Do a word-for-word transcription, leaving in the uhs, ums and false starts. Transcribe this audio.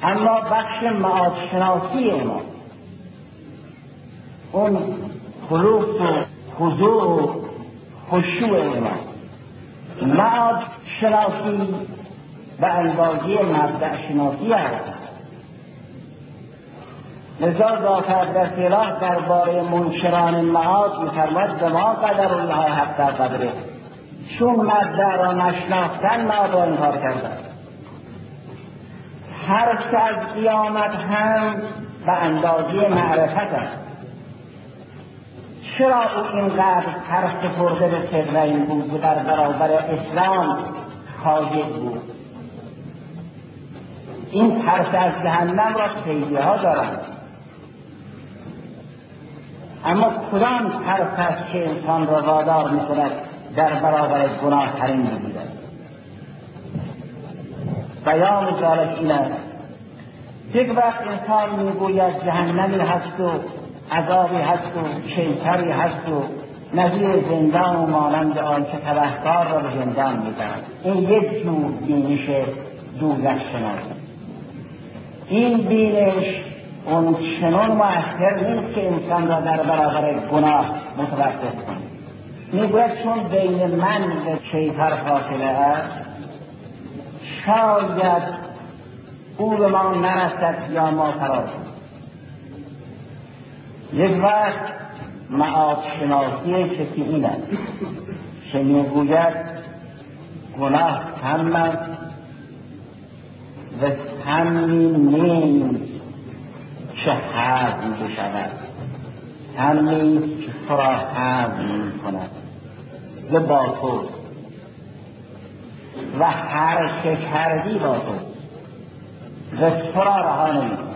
اما بخش معاد شناسی ما، اون خلوص و خضوع و خشوع ما، معاد شناسی به اندازه مبدأ شناسی هست. لذا ذات اقدس اله درباره منکران معاد می‌فرماید به ما قدر الله حق در قدره، چون مبدأ را نشناختن معاد را انکار کردن. ترس از قیامت هم به اندازه معرفت است. چرا او اینقدر ترس خورده به صدرین بود و در برابر اسلام خاضع بود؟ این ترس از جهنم را خیلی ها دارند، اما کدام ترس است که انسان را وادار می‌کند در برابر گناه حریم بگیرد؟ بیان ذلک این است: یک وقت انسان میگوید جهنمی هست و عذابی هست و شیطری هست و نظیر زندان و مانند آن که تبهکار را به زندان می‌برد. این یک جور بینش دوزخ شناسی. این بینش اون چنان مؤثر نیست که انسان را در برابر گناه متوقف کند. میگوید چون بین من و شیطان فاصله است، شاید او به ما نرسد یا ما فرار کنیم. یک وقت معاد شناسی کسی این است که میگوید گناه هم است و همین نیست که حزم بشود، هم نیست که فرا حزم می کند و با تو و هر چه کردی با تو و فرا رها نمی کند.